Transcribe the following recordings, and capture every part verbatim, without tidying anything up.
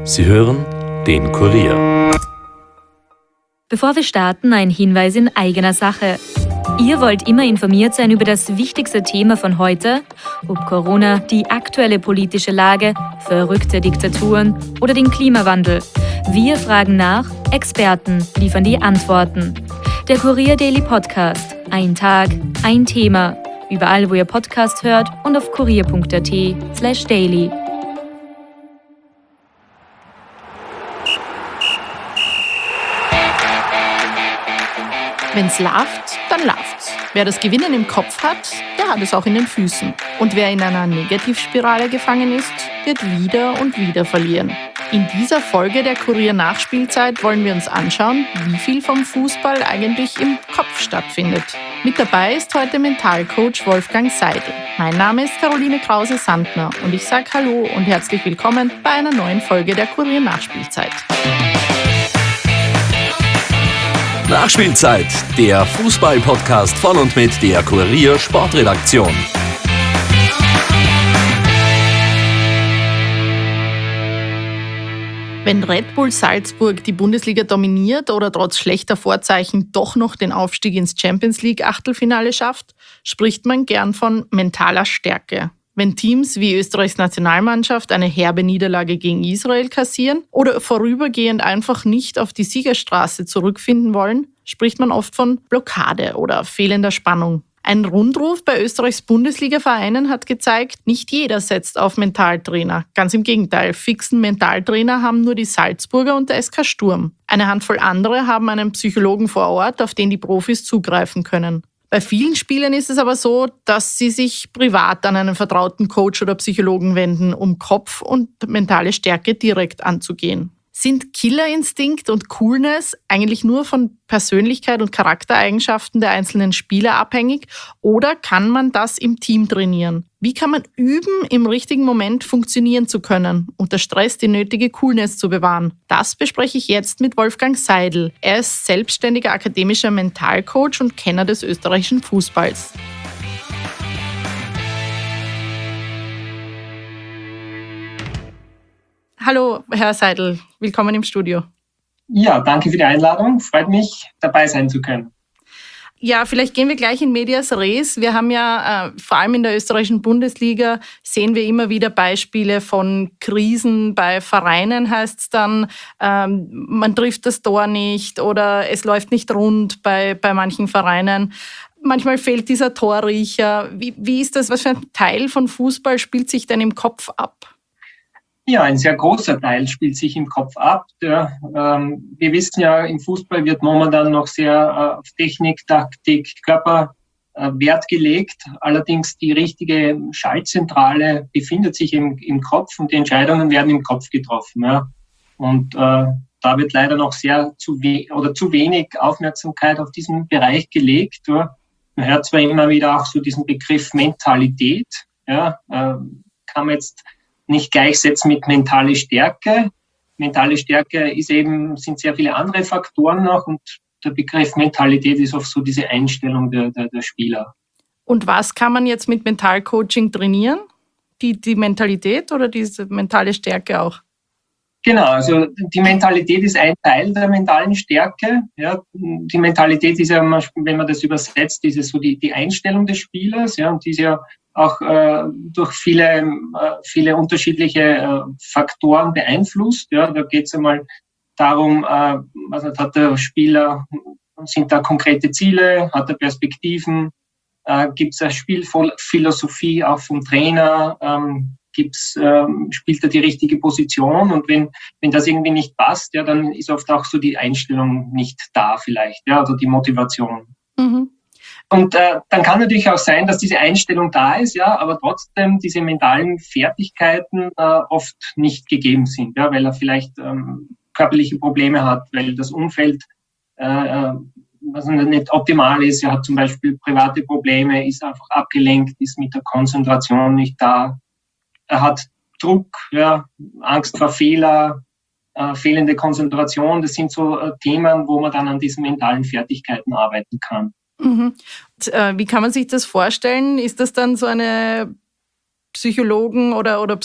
Sie hören den Kurier. Bevor wir starten, ein Hinweis in eigener Sache. Ihr wollt immer informiert sein über das wichtigste Thema von heute, ob Corona, die aktuelle politische Lage, verrückte Diktaturen oder den Klimawandel. Wir fragen nach, Experten liefern die Antworten. Der Kurier Daily Podcast. Ein Tag, ein Thema. Überall, wo ihr Podcast hört und auf kurier punkt at slash daily. Wenn's läuft, dann läuft's. Wer das Gewinnen im Kopf hat, der hat es auch in den Füßen. Und wer in einer Negativspirale gefangen ist, wird wieder und wieder verlieren. In dieser Folge der Kurier-Nachspielzeit wollen wir uns anschauen, wie viel vom Fußball eigentlich im Kopf stattfindet. Mit dabei ist heute Mentalcoach Wolfgang Seidel. Mein Name ist Caroline Krause-Sandner und ich sage Hallo und herzlich willkommen bei einer neuen Folge der Kurier-Nachspielzeit. Nachspielzeit, der Fußball-Podcast von und mit der Kurier Sportredaktion. Wenn Red Bull Salzburg die Bundesliga dominiert oder trotz schlechter Vorzeichen doch noch den Aufstieg ins Champions League Achtelfinale schafft, spricht man gern von mentaler Stärke. Wenn Teams wie Österreichs Nationalmannschaft eine herbe Niederlage gegen Israel kassieren oder vorübergehend einfach nicht auf die Siegerstraße zurückfinden wollen, spricht man oft von Blockade oder fehlender Spannung. Ein Rundruf bei Österreichs Bundesliga-Vereinen hat gezeigt, nicht jeder setzt auf Mentaltrainer. Ganz im Gegenteil, fixen Mentaltrainer haben nur die Salzburger und der S K Sturm. Eine Handvoll andere haben einen Psychologen vor Ort, auf den die Profis zugreifen können. Bei vielen Spielern ist es aber so, dass sie sich privat an einen vertrauten Coach oder Psychologen wenden, um Kopf und mentale Stärke direkt anzugehen. Sind Killerinstinkt und Coolness eigentlich nur von Persönlichkeit und Charaktereigenschaften der einzelnen Spieler abhängig oder kann man das im Team trainieren? Wie kann man üben, im richtigen Moment funktionieren zu können, unter Stress die nötige Coolness zu bewahren? Das bespreche ich jetzt mit Wolfgang Seidel. Er ist selbstständiger akademischer Mentalcoach und Kenner des österreichischen Fußballs. Hallo, Herr Seidel, willkommen im Studio. Ja, danke für die Einladung. Freut mich, dabei sein zu können. Ja, vielleicht gehen wir gleich in medias res. Wir haben ja, äh, vor allem in der österreichischen Bundesliga, sehen wir immer wieder Beispiele von Krisen bei Vereinen, heißt es dann, ähm, man trifft das Tor nicht oder es läuft nicht rund bei, bei manchen Vereinen. Manchmal fehlt dieser Torriecher. Wie, wie ist das, was für ein Teil von Fußball spielt sich denn im Kopf ab? Ja, ein sehr großer Teil spielt sich im Kopf ab. Der, ähm, wir wissen ja, im Fußball wird momentan noch sehr äh, auf Technik, Taktik, Körper äh, Wert gelegt. Allerdings die richtige Schaltzentrale befindet sich im, im Kopf und die Entscheidungen werden im Kopf getroffen. Ja. Und äh, da wird leider noch sehr zu we- oder zu wenig Aufmerksamkeit auf diesen Bereich gelegt. Ja. Man hört zwar immer wieder auch so diesen Begriff Mentalität. Ja, äh, kann man jetzt nicht gleichsetzen mit mentale Stärke. Mentale Stärke ist eben, sind sehr viele andere Faktoren noch und der Begriff Mentalität ist oft so diese Einstellung der, der, der Spieler. Und was kann man jetzt mit Mentalcoaching trainieren? Die, die Mentalität oder diese mentale Stärke auch? Genau, also die Mentalität ist ein Teil der mentalen Stärke. Ja, die Mentalität ist ja, wenn man das übersetzt, ist es so die, die Einstellung des Spielers, ja, und die ist ja auch äh, durch viele, äh, viele unterschiedliche äh, Faktoren beeinflusst. Ja, da geht es einmal darum, äh, also hat der Spieler, sind da konkrete Ziele, hat er Perspektiven, äh, gibt es eine Spielphilosophie auch vom Trainer, ähm, gibt's, ähm, spielt er die richtige Position und wenn, wenn das irgendwie nicht passt, ja, dann ist oft auch so die Einstellung nicht da vielleicht, ja, oder die Motivation. Mhm. Und äh, dann kann natürlich auch sein, dass diese Einstellung da ist, ja, aber trotzdem diese mentalen Fertigkeiten äh, oft nicht gegeben sind, ja, weil er vielleicht ähm, körperliche Probleme hat, weil das Umfeld äh, was nicht optimal ist. Er hat zum Beispiel private Probleme, ist einfach abgelenkt, ist mit der Konzentration nicht da. Er hat Druck, ja, Angst vor Fehler, äh, fehlende Konzentration. Das sind so äh, Themen, wo man dann an diesen mentalen Fertigkeiten arbeiten kann. Mhm. Und, äh, wie kann man sich das vorstellen? Ist das dann so eine Psychologen- oder, oder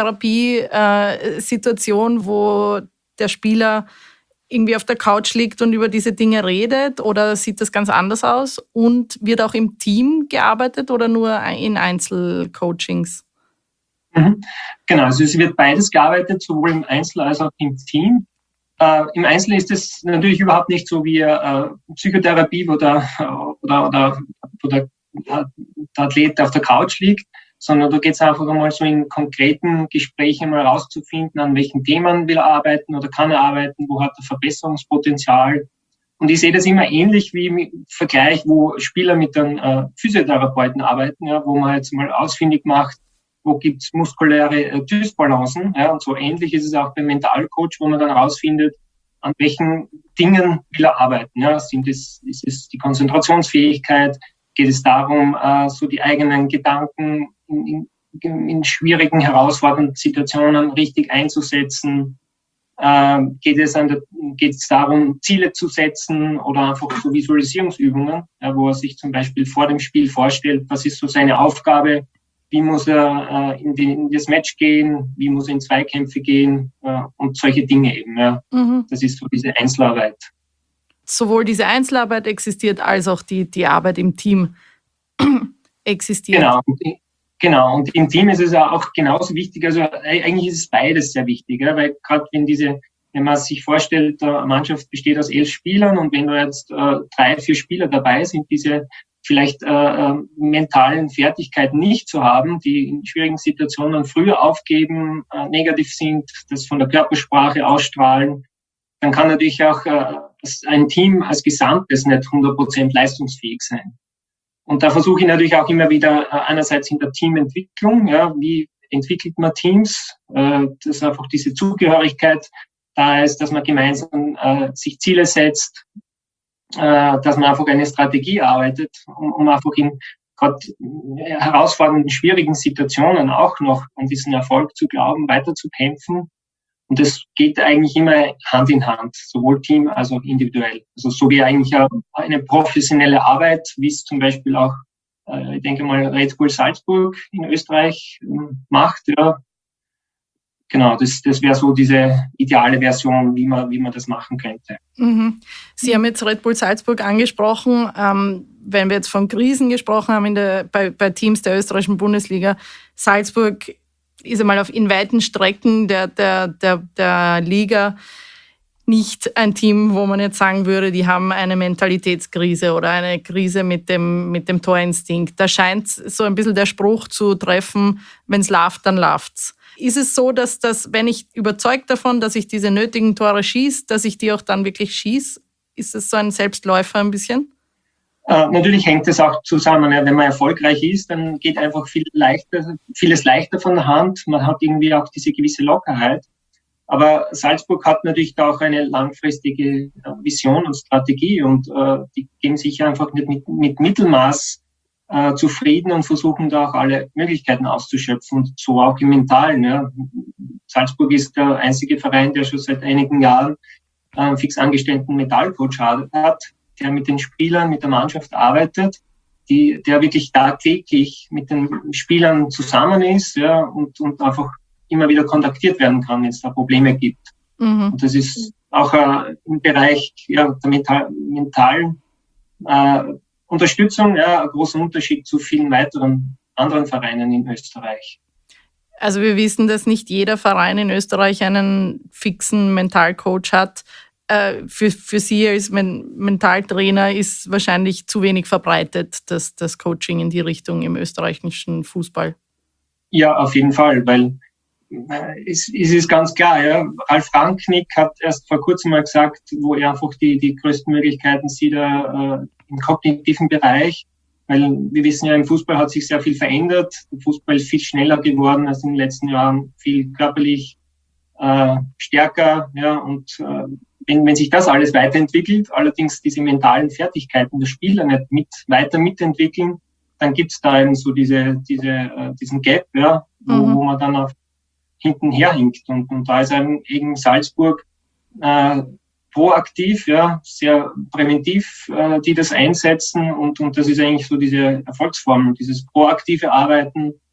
Psychotherapie-Situation, wo der Spieler irgendwie auf der Couch liegt und über diese Dinge redet, oder sieht das ganz anders aus? Und wird auch im Team gearbeitet oder nur in Einzelcoachings? Mhm. Genau, also es wird beides gearbeitet, sowohl im Einzel als auch im Team. Äh, Im Einzel ist es natürlich überhaupt nicht so wie äh, Psychotherapie, wo der, oder, oder, wo der, der Athlet auf der Couch liegt, sondern da geht es einfach einmal so in konkreten Gesprächen mal rauszufinden, an welchen Themen will er arbeiten oder kann er arbeiten, wo hat er Verbesserungspotenzial. Und ich sehe das immer ähnlich wie im Vergleich, wo Spieler mit einem äh, Physiotherapeuten arbeiten, ja, wo man jetzt mal ausfindig macht, wo gibt's muskuläre äh, Dysbalancen. Ja, und so ähnlich ist es auch beim Mentalcoach, wo man dann herausfindet, an welchen Dingen will er arbeiten. Ja, sind es, ist es die Konzentrationsfähigkeit? Geht es darum, äh, so die eigenen Gedanken in, in, in schwierigen, herausfordernden Situationen richtig einzusetzen? Äh, geht es an der, geht es darum, Ziele zu setzen oder einfach so Visualisierungsübungen, ja, wo er sich zum Beispiel vor dem Spiel vorstellt, was ist so seine Aufgabe, wie muss er äh, in, die, in das Match gehen, wie muss er in Zweikämpfe gehen äh, und solche Dinge eben. Ja. Mhm. Das ist so diese Einzelarbeit. Sowohl diese Einzelarbeit existiert, als auch die, die Arbeit im Team existiert. Genau. Genau, und im Team ist es ja auch genauso wichtig, also eigentlich ist es beides sehr wichtig, ja, weil gerade wenn diese, wenn man sich vorstellt, eine Mannschaft besteht aus elf Spielern und wenn da jetzt äh, drei, vier Spieler dabei sind, diese vielleicht äh, mentalen Fertigkeiten nicht zu haben, die in schwierigen Situationen früher aufgeben, äh, negativ sind, das von der Körpersprache ausstrahlen, dann kann natürlich auch äh, ein Team als Gesamtes nicht hundert Prozent leistungsfähig sein. Und da versuche ich natürlich auch immer wieder einerseits in der Teamentwicklung, ja, wie entwickelt man Teams, äh, dass einfach diese Zugehörigkeit da ist, dass man gemeinsam äh, sich Ziele setzt, äh, dass man einfach eine Strategie arbeitet, um, um einfach in gerade herausfordernden, schwierigen Situationen auch noch an diesen Erfolg zu glauben, weiter zu kämpfen. Und das geht eigentlich immer Hand in Hand, sowohl Team als auch individuell. Also so wie eigentlich eine professionelle Arbeit, wie es zum Beispiel auch, äh, ich denke mal, Red Bull Salzburg in Österreich äh, macht. Ja. Genau, das, das wäre so diese ideale Version, wie man, wie man das machen könnte. Mhm. Sie haben jetzt Red Bull Salzburg angesprochen. Ähm, wenn wir jetzt von Krisen gesprochen haben in der, bei, bei Teams der österreichischen Bundesliga, Salzburg ist einmal auf in weiten Strecken der, der, der, der Liga nicht ein Team, wo man jetzt sagen würde, die haben eine Mentalitätskrise oder eine Krise mit dem, mit dem Torinstinkt. Da scheint so ein bisschen der Spruch zu treffen, wenn es läuft, dann läuft's. Ist es so, dass das, wenn ich überzeugt davon, dass ich diese nötigen Tore schieße, dass ich die auch dann wirklich schieße? Ist es so ein Selbstläufer ein bisschen? Äh, natürlich hängt es auch zusammen. Ja. Wenn man erfolgreich ist, dann geht einfach viel leichter, vieles leichter von der Hand. Man hat irgendwie auch diese gewisse Lockerheit. Aber Salzburg hat natürlich da auch eine langfristige Vision und Strategie und äh, die geben sich einfach nicht mit, mit Mittelmaß äh, zufrieden und versuchen da auch alle Möglichkeiten auszuschöpfen und so auch im Mentalen. Ja. Salzburg ist der einzige Verein, der schon seit einigen Jahren einen fix angestellten Mentalcoach hat, der mit den Spielern, mit der Mannschaft arbeitet, die, der wirklich tagtäglich mit den Spielern zusammen ist, ja, und, und einfach immer wieder kontaktiert werden kann, wenn es da Probleme gibt. Mhm. Und das ist auch äh, im Bereich ja, der mental, mentalen äh, Unterstützung ja, ein großer Unterschied zu vielen weiteren anderen Vereinen in Österreich. Also wir wissen, dass nicht jeder Verein in Österreich einen fixen Mentalcoach hat. Für, für Sie als Mentaltrainer ist wahrscheinlich zu wenig verbreitet, das, das Coaching in die Richtung im österreichischen Fußball. Ja, auf jeden Fall, weil äh, es, es ist ganz klar, ja. Ralf Rangnick hat erst vor kurzem mal gesagt, wo er einfach die, die größten Möglichkeiten sieht äh, im kognitiven Bereich, weil wir wissen ja, im Fußball hat sich sehr viel verändert. Der Fußball ist viel schneller geworden als in den letzten Jahren, viel körperlich äh, stärker, ja, und äh, Wenn, wenn sich das alles weiterentwickelt, allerdings diese mentalen Fertigkeiten der Spieler nicht mit, weiter mitentwickeln, dann gibt's da eben so diese, diese, äh, diesen Gap, ja, wo, mhm. wo man dann auf hinten herhinkt. Und, und da ist eben, eben Salzburg äh, proaktiv, ja, sehr präventiv, äh, die das einsetzen. Und, und das ist eigentlich so diese Erfolgsformel, dieses proaktive Arbeiten,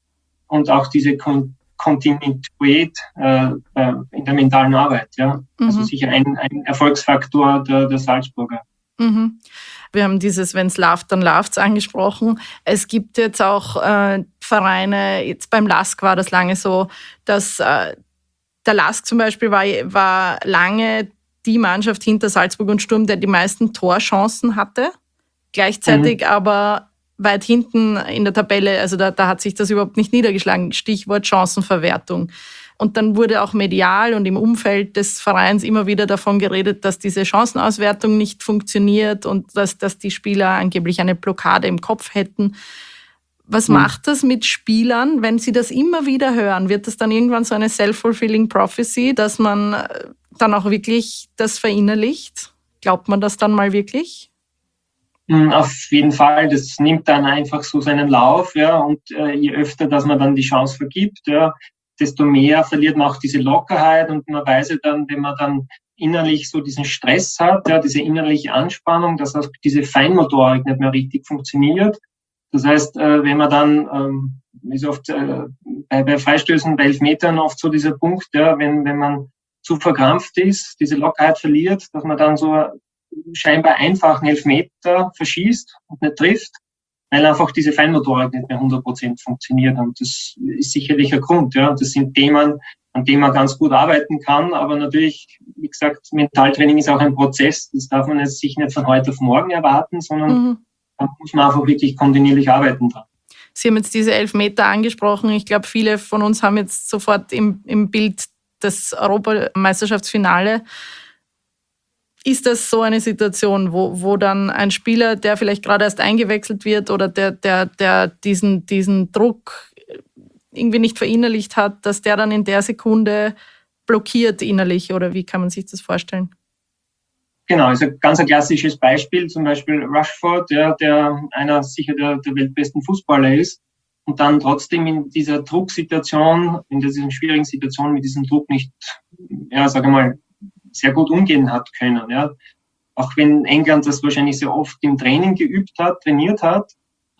und auch diese Kon- Kontinuität äh, in der mentalen Arbeit. Ja? Mhm. Also sicher ein, ein Erfolgsfaktor der, der Salzburger. Mhm. Wir haben dieses Wenn's läuft, dann läuft's angesprochen. Es gibt jetzt auch äh, Vereine, jetzt beim L A S K war das lange so, dass äh, der L A S K zum Beispiel war, war lange die Mannschaft hinter Salzburg und Sturm, der die meisten Torchancen hatte, gleichzeitig mhm. aber weit hinten in der Tabelle, also da, da hat sich das überhaupt nicht niedergeschlagen, Stichwort Chancenverwertung. Und dann wurde auch medial und im Umfeld des Vereins immer wieder davon geredet, dass diese Chancenauswertung nicht funktioniert und dass, dass die Spieler angeblich eine Blockade im Kopf hätten. Was hm. macht das mit Spielern, wenn sie das immer wieder hören? Wird das dann irgendwann so eine self-fulfilling prophecy, dass man dann auch wirklich das verinnerlicht? Glaubt man das dann mal wirklich? Auf jeden Fall, das nimmt dann einfach so seinen Lauf, ja, und äh, je öfter, dass man dann die Chance vergibt, ja, desto mehr verliert man auch diese Lockerheit und man weiß ja dann, wenn man dann innerlich so diesen Stress hat, ja, diese innerliche Anspannung, dass auch diese Feinmotorik nicht mehr richtig funktioniert. Das heißt, äh, wenn man dann, ähm, ist oft äh, bei, bei Freistößen, bei Elfmetern oft so dieser Punkt, ja, wenn, wenn man zu verkrampft ist, diese Lockerheit verliert, dass man dann so scheinbar einfachen Elfmeter verschießt und nicht trifft, weil einfach diese Feinmotorik nicht mehr hundert Prozent funktioniert. Und das ist sicherlich ein Grund. Ja. Das sind Themen, an denen man ganz gut arbeiten kann. Aber natürlich, wie gesagt, Mentaltraining ist auch ein Prozess. Das darf man jetzt sich nicht von heute auf morgen erwarten, sondern mhm. da muss man einfach wirklich kontinuierlich arbeiten dran. Sie haben jetzt diese Elfmeter angesprochen. Ich glaube, viele von uns haben jetzt sofort im, im Bild das Europameisterschaftsfinale. Ist das so eine Situation, wo, wo dann ein Spieler, der vielleicht gerade erst eingewechselt wird oder der, der, der diesen, diesen Druck irgendwie nicht verinnerlicht hat, dass der dann in der Sekunde blockiert innerlich? Oder wie kann man sich das vorstellen? Genau, also ganz ein klassisches Beispiel, zum Beispiel Rashford, ja, der einer sicher der, der weltbesten Fußballer ist und dann trotzdem in dieser Drucksituation, in dieser schwierigen Situation mit diesem Druck nicht, ja, sage mal, sehr gut umgehen hat können. Ja. Auch wenn England das wahrscheinlich sehr oft im Training geübt hat, trainiert hat,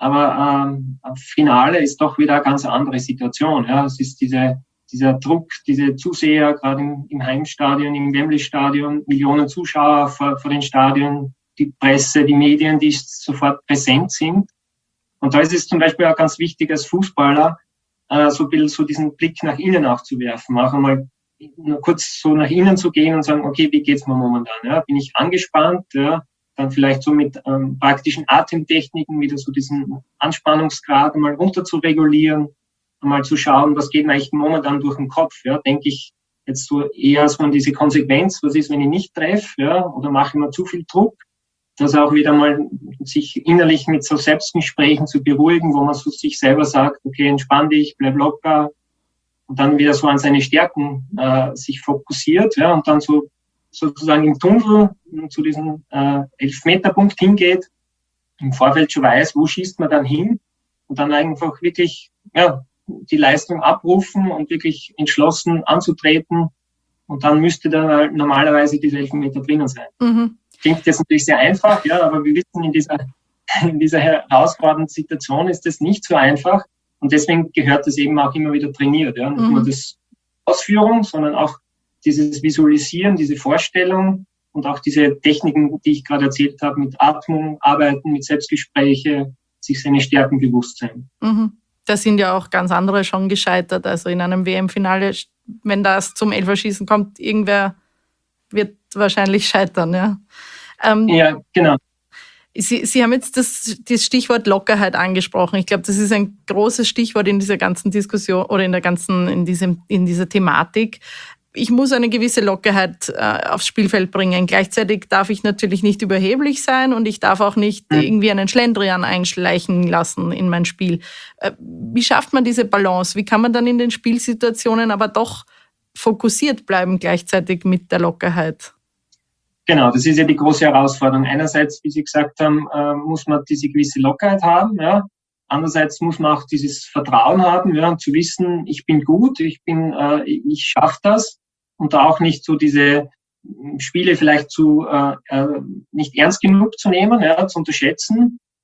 aber ähm, am Finale ist doch wieder eine ganz andere Situation. Ja. Es ist diese, dieser Druck, diese Zuseher, gerade im, im Heimstadion, im Wembley-Stadion, Millionen Zuschauer vor, vor den Stadien, die Presse, die Medien, die sofort präsent sind. Und da ist es zum Beispiel auch ganz wichtig als Fußballer, äh, so ein bisschen so diesen Blick nach innen auch zu werfen, auch einmal nur kurz so nach innen zu gehen und sagen, okay, wie geht's mir momentan? Ja? Bin ich angespannt? Ja? Dann vielleicht so mit ähm, praktischen Atemtechniken wieder so diesen Anspannungsgrad einmal runter zu regulieren, einmal zu schauen, was geht mir eigentlich momentan durch den Kopf? Ja? Denke ich jetzt so eher so an diese Konsequenz, was ist, wenn ich nicht treffe? Ja? Oder mache ich mir zu viel Druck? Das auch wieder mal sich innerlich mit so Selbstgesprächen zu beruhigen, wo man so sich selber sagt, okay, entspann dich, bleib locker, und dann wieder so an seine Stärken äh, sich fokussiert, ja, und dann so sozusagen im Tunnel zu diesem äh, Elfmeterpunkt hingeht, im Vorfeld schon weiß, wo schießt man dann hin und dann einfach wirklich ja die Leistung abrufen und wirklich entschlossen anzutreten und dann müsste dann halt normalerweise diese Elfmeter drinnen sein. Mhm. Klingt jetzt natürlich sehr einfach, ja, aber wir wissen, in dieser in dieser herausfordernden Situation ist das nicht so einfach. Und deswegen gehört das eben auch immer wieder trainiert. Ja? Nicht mhm. nur das Ausführung, sondern auch dieses Visualisieren, diese Vorstellung und auch diese Techniken, die ich gerade erzählt habe, mit Atmung, Arbeiten, mit Selbstgespräche, sich seine Stärken bewusst sein. Mhm. Da sind ja auch ganz andere schon gescheitert. Also in einem W M-Finale, wenn das zum Elferschießen kommt, irgendwer wird wahrscheinlich scheitern. Ja, ähm, ja genau. Sie, Sie haben jetzt das, das Stichwort Lockerheit angesprochen. Ich glaube, das ist ein großes Stichwort in dieser ganzen Diskussion oder in der ganzen, in diesem, in dieser Thematik. Ich muss eine gewisse Lockerheit äh, aufs Spielfeld bringen. Gleichzeitig darf ich natürlich nicht überheblich sein und ich darf auch nicht mhm. irgendwie einen Schlendrian einschleichen lassen in mein Spiel. Äh, wie schafft man diese Balance? Wie kann man dann in den Spielsituationen aber doch fokussiert bleiben gleichzeitig mit der Lockerheit? Genau, das ist ja die große Herausforderung. Einerseits, wie Sie gesagt haben, äh, muss man diese gewisse Lockerheit haben, ja. Andererseits muss man auch dieses Vertrauen haben, ja, und zu wissen, ich bin gut, ich bin, äh, ich schaffe das und da auch nicht so diese Spiele vielleicht zu äh, nicht ernst genug zu nehmen, ja, zu unterschätzen,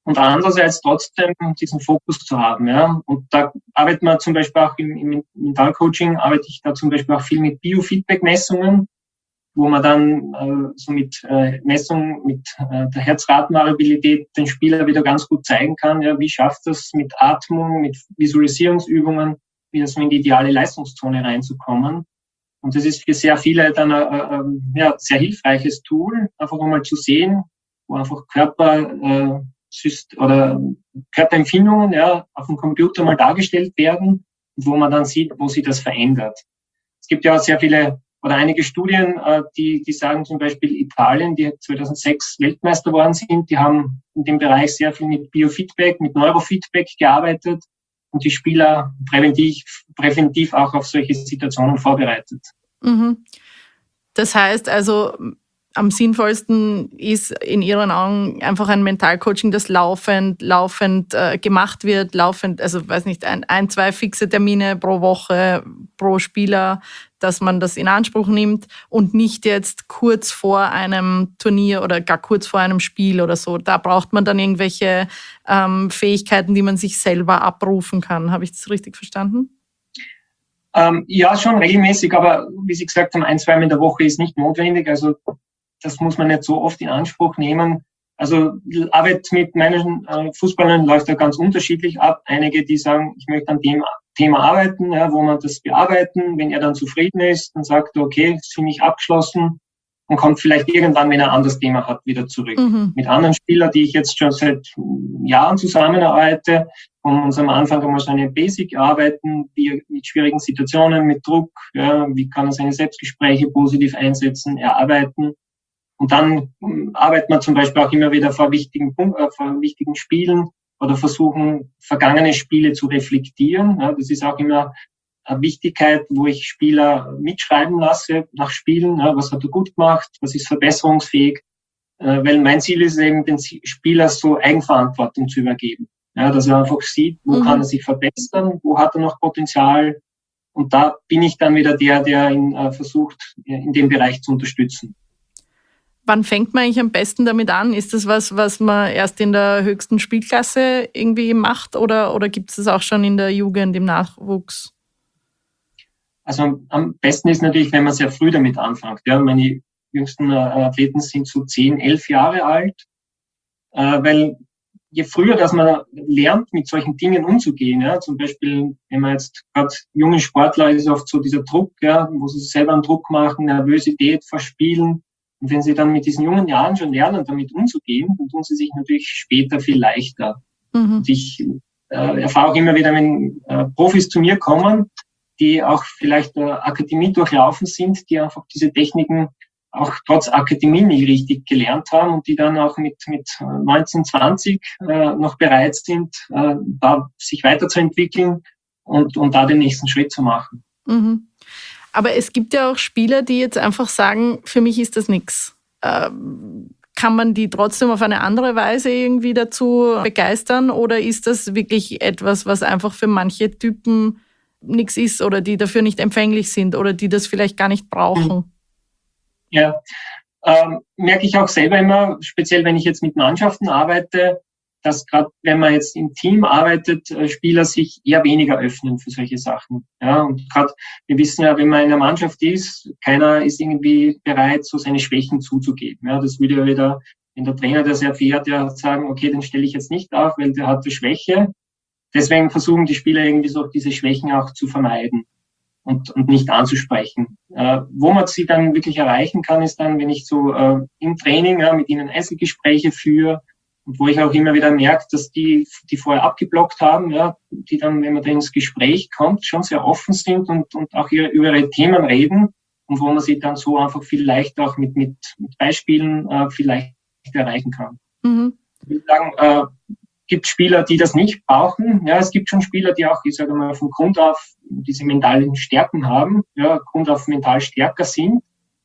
und andererseits trotzdem diesen Fokus zu haben. Ja. Und da arbeitet man zum Beispiel auch im, im Mentalcoaching, arbeite ich da zum Beispiel auch viel mit Biofeedback-Messungen, wo man dann äh, so mit äh, Messungen mit äh, der Herzratenvariabilität den Spieler wieder ganz gut zeigen kann, ja, wie schafft das mit Atmung, mit Visualisierungsübungen, wieder so in die ideale Leistungszone reinzukommen. Und das ist für sehr viele dann ein äh, äh, ja, sehr hilfreiches Tool, einfach um mal zu sehen, wo einfach Körper äh, oder Körperempfindungen ja, auf dem Computer mal dargestellt werden und wo man dann sieht, wo sich das verändert. Es gibt ja auch sehr viele oder einige Studien, äh, die, die sagen zum Beispiel Italien, die zweitausendsechs Weltmeister geworden sind, die haben in dem Bereich sehr viel mit Biofeedback, mit Neurofeedback gearbeitet und die Spieler präventiv, präventiv auch auf solche Situationen vorbereitet. Mhm. Das heißt also, am sinnvollsten ist in Ihren Augen einfach ein Mentalcoaching, das laufend, laufend äh, gemacht wird, laufend, also weiß nicht, ein, ein, zwei fixe Termine pro Woche, pro Spieler, dass man das in Anspruch nimmt und nicht jetzt kurz vor einem Turnier oder gar kurz vor einem Spiel oder so. Da braucht man dann irgendwelche ähm, Fähigkeiten, die man sich selber abrufen kann. Habe ich das richtig verstanden? Ähm, ja, schon regelmäßig, aber wie Sie gesagt haben, ein, zweimal in der Woche ist nicht notwendig. Also das muss man nicht so oft in Anspruch nehmen. Also die Arbeit mit meinen äh, Fußballern läuft ja ganz unterschiedlich ab. Einige, die sagen, ich möchte an dem Thema arbeiten, ja, wo man das bearbeiten. Wenn er dann zufrieden ist, dann sagt er, okay, ist für mich abgeschlossen und kommt vielleicht irgendwann, wenn er ein anderes Thema hat, wieder zurück. Mhm. Mit anderen Spielern, die ich jetzt schon seit Jahren zusammenarbeite, um uns am Anfang einmal so eine Basic arbeiten, wie mit schwierigen Situationen, mit Druck, ja, wie kann er seine Selbstgespräche positiv einsetzen, erarbeiten. Und dann arbeitet man zum Beispiel auch immer wieder vor wichtigen, äh, vor wichtigen Spielen oder versuchen, vergangene Spiele zu reflektieren. Ja, das ist auch immer eine Wichtigkeit, wo ich Spieler mitschreiben lasse nach Spielen. Ja, was hat er gut gemacht? Was ist verbesserungsfähig? Äh, weil mein Ziel ist eben, den Spieler so Eigenverantwortung zu übergeben. Ja, dass er einfach sieht, wo mhm. kann er sich verbessern? Wo hat er noch Potenzial? Und da bin ich dann wieder der, der ihn äh, versucht, in dem Bereich zu unterstützen. Wann fängt man eigentlich am besten damit an? Ist das was, was man erst in der höchsten Spielklasse irgendwie macht oder, oder gibt es das auch schon in der Jugend, im Nachwuchs? Also am besten ist natürlich, wenn man sehr früh damit anfängt. Ja, meine jüngsten Athleten sind so zehn, elf Jahre alt, äh, weil je früher, dass man lernt, mit solchen Dingen umzugehen, ja, zum Beispiel, wenn man jetzt gerade junge Sportler, ist oft so dieser Druck, ja, wo sie selber einen Druck machen, Nervosität verspielen. Und wenn sie dann mit diesen jungen Jahren schon lernen, damit umzugehen, dann tun sie sich natürlich später viel leichter. Mhm. Und ich äh, erfahre auch immer wieder, wenn äh, Profis zu mir kommen, die auch vielleicht äh, Akademie durchlaufen sind, die einfach diese Techniken auch trotz Akademie nicht richtig gelernt haben und die dann auch mit mit neunzehn, zwanzig äh, noch bereit sind, äh, da sich weiterzuentwickeln und, und da den nächsten Schritt zu machen. Mhm. Aber es gibt ja auch Spieler, die jetzt einfach sagen, für mich ist das nichts. Ähm, kann man die trotzdem auf eine andere Weise irgendwie dazu begeistern oder ist das wirklich etwas, was einfach für manche Typen nichts ist oder die dafür nicht empfänglich sind oder die das vielleicht gar nicht brauchen? Ja, ähm, merke ich auch selber immer, speziell wenn ich jetzt mit Mannschaften arbeite, dass gerade wenn man jetzt im Team arbeitet, Spieler sich eher weniger öffnen für solche Sachen. Ja, und gerade wir wissen ja, wenn man in einer Mannschaft ist, keiner ist irgendwie bereit, so seine Schwächen zuzugeben. Ja, das würde ja wieder, wenn der Trainer das erfährt, ja sagen, okay, den stelle ich jetzt nicht auf, weil der hat eine Schwäche. Deswegen versuchen die Spieler irgendwie so diese Schwächen auch zu vermeiden und, und nicht anzusprechen. Äh, wo man sie dann wirklich erreichen kann, ist dann, wenn ich so äh, im Training ja, mit ihnen Einzelgespräche führe, und wo ich auch immer wieder merke, dass die, die vorher abgeblockt haben, ja, die dann, wenn man da ins Gespräch kommt, schon sehr offen sind und, und auch ihre, über ihre Themen reden und wo man sie dann so einfach viel leichter auch mit, mit, mit Beispielen äh, vielleicht erreichen kann. Mhm. Ich würde sagen, äh, gibt Spieler, die das nicht brauchen. Ja, es gibt schon Spieler, die auch, ich sage mal, von Grund auf diese mentalen Stärken haben, ja, Grund auf mental stärker sind.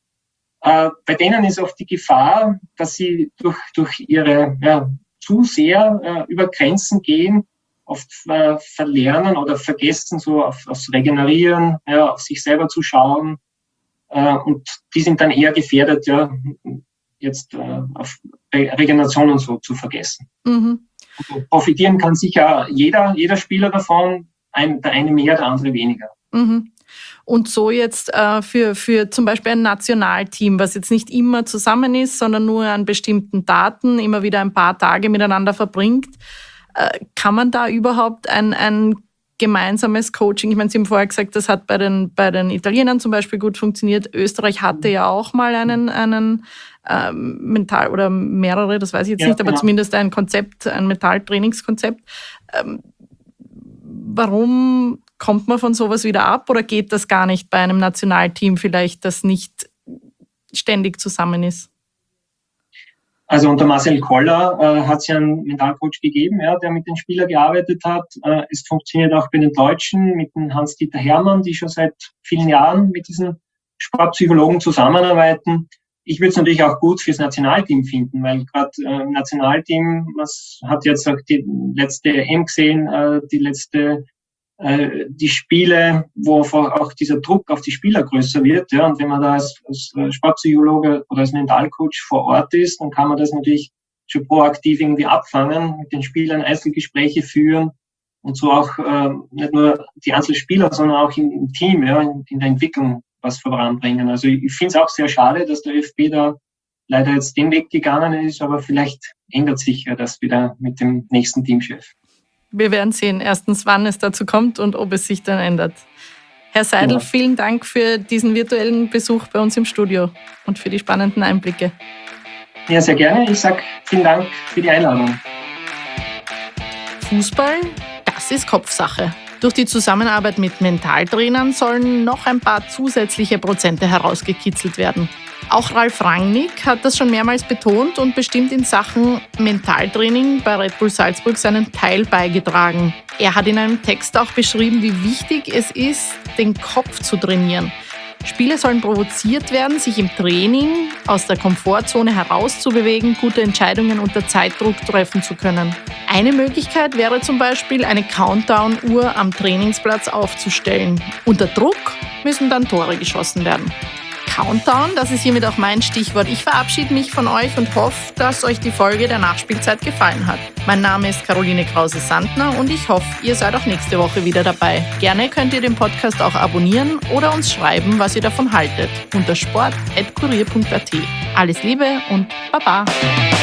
Äh, bei denen ist oft die Gefahr, dass sie durch, durch ihre ja, zu sehr äh, über Grenzen gehen, oft äh, verlernen oder vergessen, so auf, aufs Regenerieren, ja, auf sich selber zu schauen. Äh, und die sind dann eher gefährdet, ja, jetzt äh, auf Re- Regeneration und so zu vergessen. Mhm. Profitieren kann sicher jeder, jeder Spieler davon, ein, der eine mehr, der andere weniger. Mhm. Und so jetzt äh, für, für zum Beispiel ein Nationalteam, was jetzt nicht immer zusammen ist, sondern nur an bestimmten Daten immer wieder ein paar Tage miteinander verbringt, äh, kann man da überhaupt ein, ein gemeinsames Coaching, ich meine, Sie haben vorher gesagt, das hat bei den, bei den Italienern zum Beispiel gut funktioniert. Österreich hatte ja auch mal einen, einen ähm, Mental- oder mehrere, das weiß ich jetzt ja, nicht, aber genau. Zumindest ein Konzept, ein Mentaltrainingskonzept. Ähm, warum kommt man von sowas wieder ab oder geht das gar nicht bei einem Nationalteam vielleicht, das nicht ständig zusammen ist? Also unter Marcel Koller äh, hat es ja einen Mentalcoach gegeben, ja, der mit den Spielern gearbeitet hat. Äh, es funktioniert auch bei den Deutschen mit dem Hans-Dieter Hermann, die schon seit vielen Jahren mit diesen Sportpsychologen zusammenarbeiten. Ich würde es natürlich auch gut fürs Nationalteam finden, weil gerade äh, im Nationalteam, was hat jetzt auch die letzte E M gesehen, äh, die letzte die Spiele, wo auch dieser Druck auf die Spieler größer wird. Ja, und wenn man da als, als Sportpsychologe oder als Mentalcoach vor Ort ist, dann kann man das natürlich schon proaktiv irgendwie abfangen, mit den Spielern Einzelgespräche führen und so auch äh, nicht nur die Einzelspieler, sondern auch im, im Team, ja, in, in der Entwicklung was voranbringen. Also ich, ich finde es auch sehr schade, dass der ÖFB da leider jetzt den Weg gegangen ist, aber vielleicht ändert sich ja das wieder mit dem nächsten Teamchef. Wir werden sehen, erstens, wann es dazu kommt und ob es sich dann ändert. Herr Seidel, ja. Vielen Dank für diesen virtuellen Besuch bei uns im Studio und für die spannenden Einblicke. Ja, sehr gerne. Ich sage vielen Dank für die Einladung. Fußball, das ist Kopfsache. Durch die Zusammenarbeit mit Mentaltrainern sollen noch ein paar zusätzliche Prozente herausgekitzelt werden. Auch Ralf Rangnick hat das schon mehrmals betont und bestimmt in Sachen Mentaltraining bei Red Bull Salzburg seinen Teil beigetragen. Er hat in einem Text auch beschrieben, wie wichtig es ist, den Kopf zu trainieren. Spieler sollen provoziert werden, sich im Training aus der Komfortzone herauszubewegen, gute Entscheidungen unter Zeitdruck treffen zu können. Eine Möglichkeit wäre zum Beispiel, eine Countdown-Uhr am Trainingsplatz aufzustellen. Unter Druck müssen dann Tore geschossen werden. Countdown, das ist hiermit auch mein Stichwort. Ich verabschiede mich von euch und hoffe, dass euch die Folge der Nachspielzeit gefallen hat. Mein Name ist Caroline Krause-Sandner und ich hoffe, ihr seid auch nächste Woche wieder dabei. Gerne könnt ihr den Podcast auch abonnieren oder uns schreiben, was ihr davon haltet, unter sport punkt kurier punkt at. Alles Liebe und Baba!